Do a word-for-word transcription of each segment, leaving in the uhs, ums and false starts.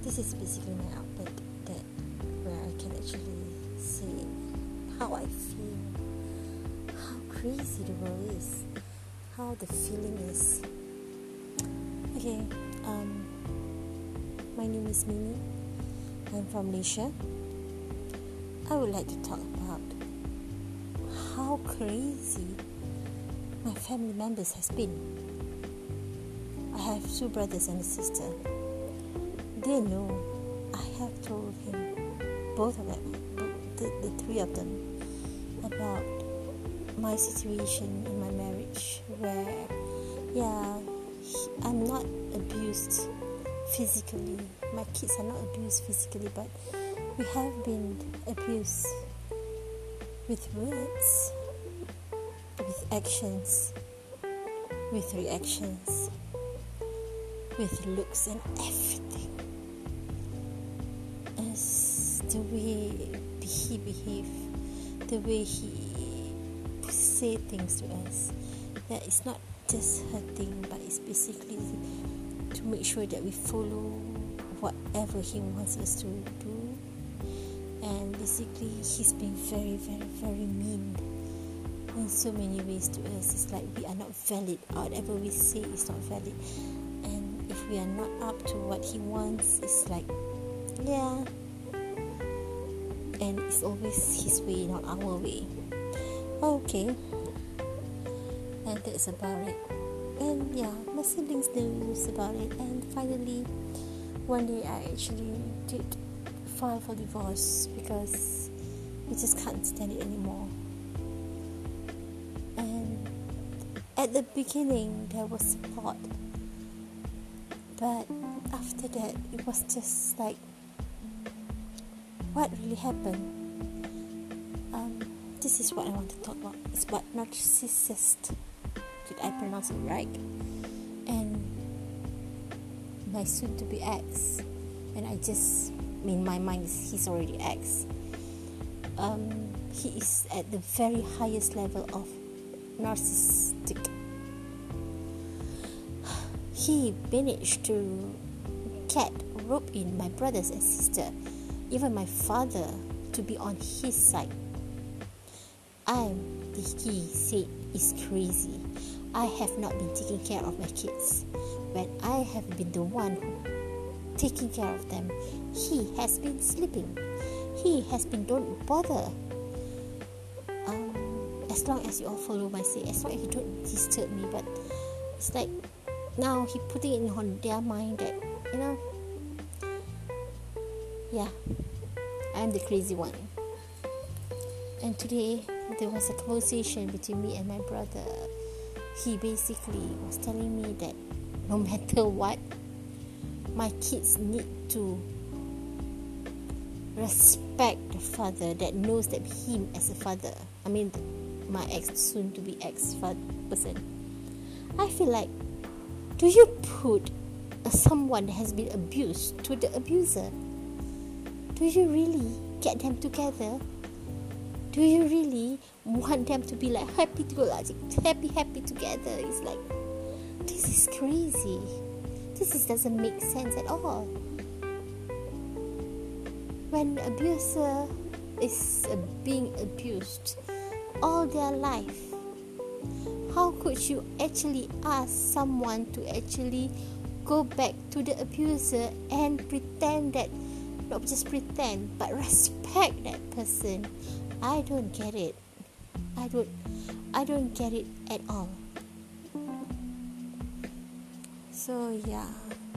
this is basically my outlet that where I can actually say how I feel, how crazy the world is, how the feeling is. Okay, um, my name is Mini. I'm from Malaysia. I would like to talk about how crazy my family members has been. I have two brothers and a sister. They know I have told him, both of them, the, the three of them, about my situation in my marriage where, yeah, he, I'm not abused physically. My kids are not abused physically, but we have been abused with words, with actions, with reactions, with looks and everything. As the way he behave, the way he say things to us, that it's not just hurting, but it's basically to make sure that we follow whatever he wants us to do. And basically he's been very very very mean in so many ways to us. It's like we are not valid. Whatever we say is not valid, and if we are not up to what he wants, it's like, yeah, and it's always his way, not our way. Okay, and that's about it. And yeah, my siblings knows about it. And finally, one day I actually did file for divorce because we just can't stand it anymore. And at the beginning there was support, but after that it was just like, what really happened? Um, this is what I want to talk about. It's about narcissist. Did I pronounce it right? And my soon-to-be ex, and I just, in my mind, he's already ex. Um, he is at the very highest level of narcissistic. He managed to get rope in my brothers and sister, even my father, to be on his side. I'm the he said is crazy. I have not been taking care of my kids. When I have been the one taking care of them, he has been sleeping. He has been, don't bother. Um, as long as you all follow my say, as long as you don't disturb me. But it's like now he putting it on their mind that, you know, yeah, I'm the crazy one. And today there was a conversation between me and my brother. He basically was telling me that no matter what, my kids need to respect the father that knows that him as a father. I mean, my ex, soon to be ex person. I feel like, do you put a, someone that has been abused to the abuser? Do you really get them together? Do you really want them to be like happy to go like happy happy together? It's like, this is crazy. This is, doesn't make sense at all. When abuser is uh, being abused all their life, how could you actually ask someone to actually go back to the abuser and pretend that, not just pretend, but respect that person? I don't get it. I don't I don't get it at all. So yeah,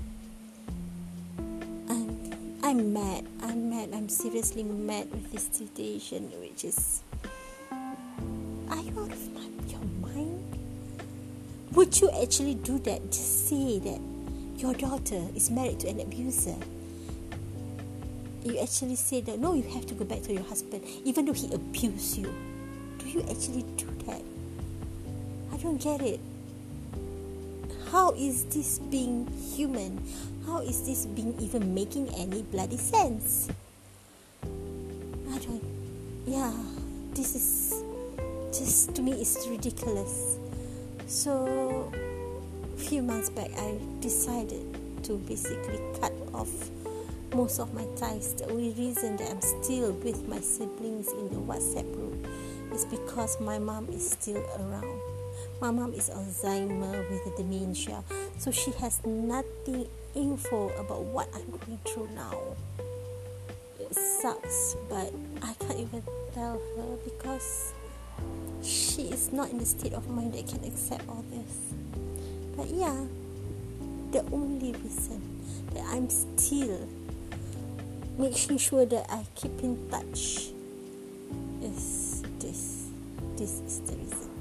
I'm I'm mad. I'm mad. I'm seriously mad with this situation, which is, are you out of my, your mind? Would you actually do that? Just say that your daughter is married to an abuser. You actually say that, no, you have to go back to your husband, even though he abused you. Do you actually do that? I don't get it. How is this being human? How is this being even making any bloody sense? I don't, yeah, this is just, to me, it's ridiculous. So a few months back I decided to basically cut off most of my ties. The only reason that I'm still with my siblings in the WhatsApp group is because my mom is still around. My mom is Alzheimer with the dementia, so she has nothing info about what I'm going through now. It sucks, but I can't even tell her because she is not in the state of mind that can accept all this. But yeah, the only reason that I'm still making sure that I keep in touch is this. This is the reason.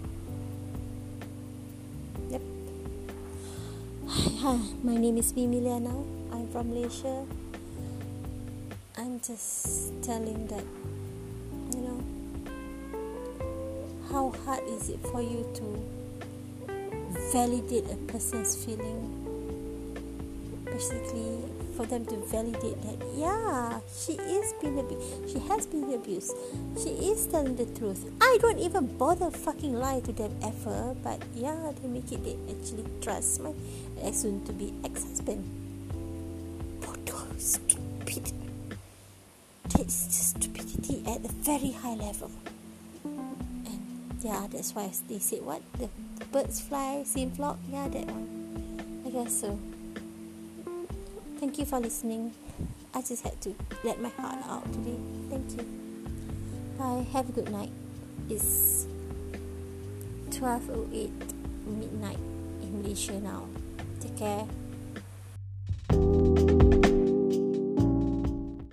Yep. Hi, my name is Mimilia now. I'm from Malaysia. I'm just telling that, you know, how hard is it for you to validate a person's feeling? Basically, for them to validate that, yeah, she is being abused, she has been abused, she is telling the truth. I don't even bother fucking lie to them ever, but yeah, they make it, they actually trust my soon to be ex-husband. Bodoh, stupid. That is just stupidity at a very high level. And yeah, that's why they said what? The, the birds fly, same flock? Yeah, that one. I guess so. Thank you for listening. I just had to let my heart out today. Thank you. Bye. Have a good night. It's twelve oh eight midnight in Malaysia now. Take care.